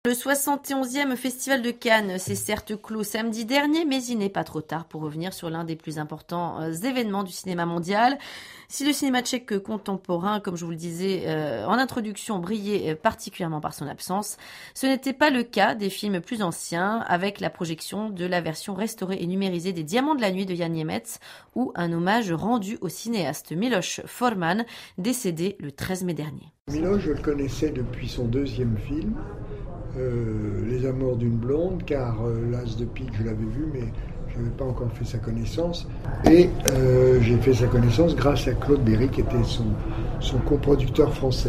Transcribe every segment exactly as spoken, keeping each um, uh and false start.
Le soixante et onzième Festival de Cannes s'est certes clos samedi dernier, mais il n'est pas trop tard pour revenir sur l'un des plus importants euh, événements du cinéma mondial. Si le cinéma tchèque contemporain, comme je vous le disais euh, en introduction, brillait particulièrement par son absence, ce n'était pas le cas des films plus anciens, avec la projection de la version restaurée et numérisée des Diamants de la nuit de Jan Niemets, ou un hommage rendu au cinéaste Miloš Forman, décédé le treize mai dernier. Miloš, je le connaissais depuis son deuxième film, euh, Les Amours d'une blonde, car euh, L'As de pique, je l'avais vu, mais je n'avais pas encore fait sa connaissance. Et euh, j'ai fait sa connaissance grâce à Claude Berry, qui était son, son coproducteur français.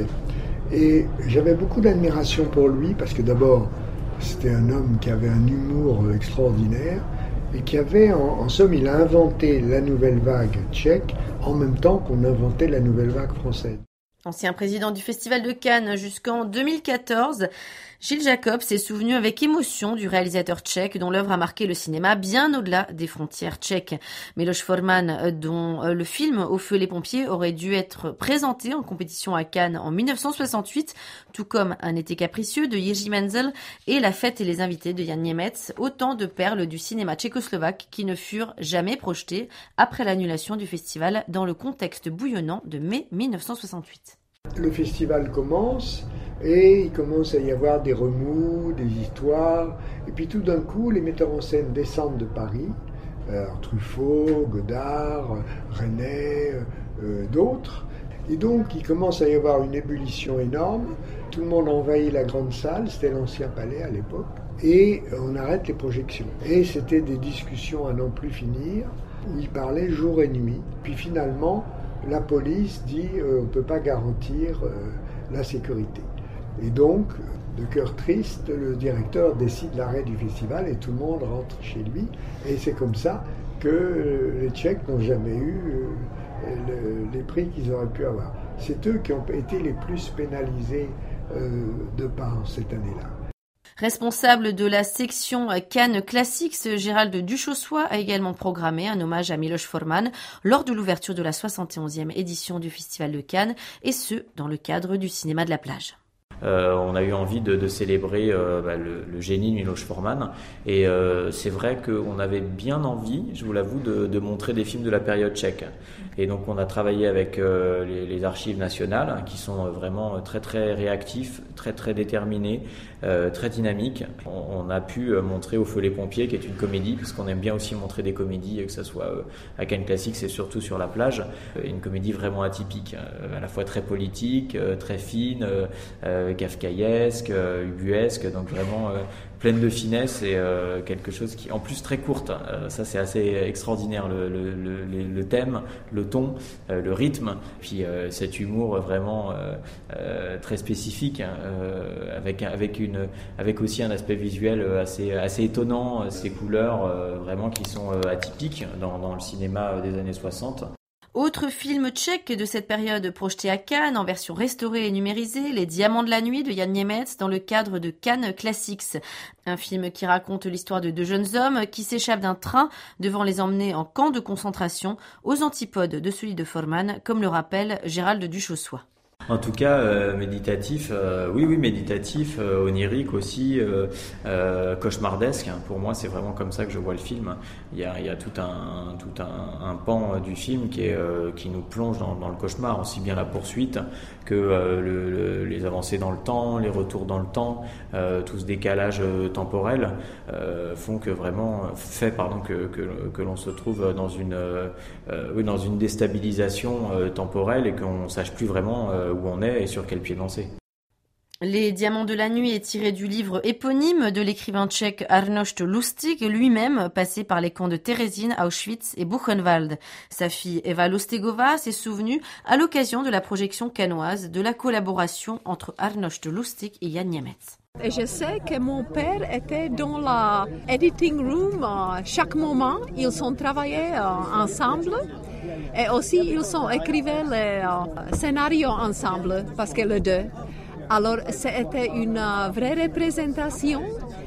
Et j'avais beaucoup d'admiration pour lui, parce que d'abord, c'était un homme qui avait un humour extraordinaire, et qui avait, en, en somme, il a inventé la nouvelle vague tchèque, en même temps qu'on inventait la nouvelle vague française. Ancien président du Festival de Cannes jusqu'en deux mille quatorze, Gilles Jacob s'est souvenu avec émotion du réalisateur tchèque dont l'œuvre a marqué le cinéma bien au-delà des frontières tchèques. Miloš Forman, dont le film Au feu les pompiers aurait dû être présenté en compétition à Cannes en dix-neuf cent soixante-huit, tout comme Un été capricieux de Jiří Menzel et La fête et les invités de Jan Niemets, autant de perles du cinéma tchécoslovaque qui ne furent jamais projetées après l'annulation du festival dans le contexte bouillonnant de mai dix-neuf cent soixante-huit. Le festival commence et il commence à y avoir des remous, des histoires. Et puis tout d'un coup, les metteurs en scène descendent de Paris, euh, Truffaut, Godard, Resnais, euh, d'autres. Et donc il commence à y avoir une ébullition énorme. Tout le monde envahit la grande salle, c'était l'ancien palais à l'époque. Et on arrête les projections. Et c'était des discussions à n'en plus finir, où ils parlaient jour et nuit. Puis finalement, la police dit euh, on ne peut pas garantir euh, la sécurité. Et donc, de cœur triste, le directeur décide l'arrêt du festival et tout le monde rentre chez lui. Et c'est comme ça que euh, les Tchèques n'ont jamais eu euh, le, les prix qu'ils auraient pu avoir. C'est eux qui ont été les plus pénalisés euh, de par cette année-là. Responsable de la section Cannes Classics, Gérald Duchossois a également programmé un hommage à Miloš Forman lors de l'ouverture de la soixante et onzième édition du Festival de Cannes, et ce, dans le cadre du cinéma de la plage. Euh, on a eu envie de, de célébrer euh, bah, le, le génie de Miloš Forman, et euh, c'est vrai qu'on avait bien envie, je vous l'avoue, de, de montrer des films de la période tchèque. Et donc on a travaillé avec euh, les, les archives nationales, hein, qui sont vraiment très très réactifs, très très déterminés, euh, très dynamiques. On, on a pu montrer Au feu les pompiers, qui est une comédie, parce qu'on aime bien aussi montrer des comédies, que ce soit euh, à Cannes Classics et surtout sur la plage. Une comédie vraiment atypique, euh, à la fois très politique, euh, très fine, euh, kafkaïesque, euh, ubuesque, donc vraiment euh, pleine de finesse, et euh, quelque chose qui, en plus, très courte. Euh, ça, c'est assez extraordinaire, le, le, le, le thème, le ton, euh, le rythme, puis euh, cet humour vraiment euh, euh, très spécifique, hein, euh, avec avec une avec aussi un aspect visuel assez assez étonnant, ces couleurs euh, vraiment qui sont euh, atypiques dans dans le cinéma des années soixante. Autre film tchèque de cette période projeté à Cannes en version restaurée et numérisée, Les Diamants de la nuit de Jan Niemets dans le cadre de Cannes Classics. Un film qui raconte l'histoire de deux jeunes hommes qui s'échappent d'un train devant les emmener en camp de concentration, aux antipodes de celui de Forman, comme le rappelle Gérald Duchossois. En tout cas, euh, méditatif, euh, oui, oui, méditatif, euh, onirique aussi, euh, euh, cauchemardesque. Pour moi, c'est vraiment comme ça que je vois le film. Il y a, il y a tout un, tout un, un pan du film qui est, euh, qui nous plonge dans, dans le cauchemar, aussi bien la poursuite que euh, le, le, les avancées dans le temps, les retours dans le temps, euh, tout ce décalage temporel euh, font que vraiment fait, pardon, que, que, que l'on se trouve dans une, euh, oui, dans une déstabilisation euh, temporelle et qu'on sache plus vraiment euh, où on est et sur quel pied danser. Les Diamants de la nuit est tiré du livre éponyme de l'écrivain tchèque Arnošt Lustig, lui-même passé par les camps de Terezín, Auschwitz et Buchenwald. Sa fille Eva Lustigova s'est souvenue à l'occasion de la projection cannoise de la collaboration entre Arnošt Lustig et Jan Niemets. Et je sais que mon père était dans la editing room chaque moment. Ils ont travaillé ensemble. Et aussi, ils ont écrit les scénarios ensemble, parce que les deux. Alors, c'était une vraie représentation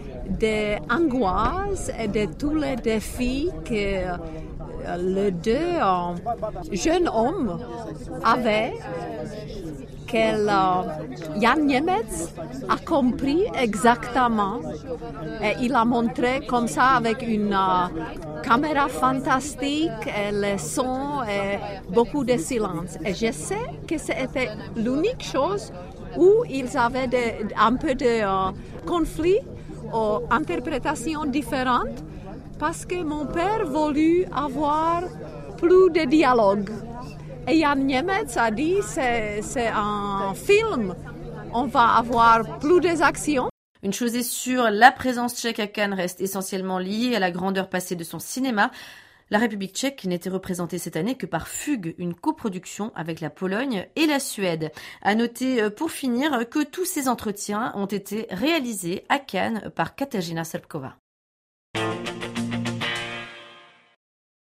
des angoisses et de tous les défis que les deux jeunes hommes avaient, que euh, Jan Němec a compris exactement et il a montré comme ça avec une euh, caméra fantastique et le son et beaucoup de silence. Et je sais que c'était l'unique chose où ils avaient de, un peu de euh, conflit ou interprétations différentes parce que mon père voulut avoir plus de dialogue. Et Jan Němec a dit c'est, c'est un film, on va avoir plus d'actions. Une chose est sûre, la présence tchèque à Cannes reste essentiellement liée à la grandeur passée de son cinéma. La République tchèque n'était représentée cette année que par Fugue, une coproduction avec la Pologne et la Suède. À noter pour finir que tous ces entretiens ont été réalisés à Cannes par Katarzyna Srbková.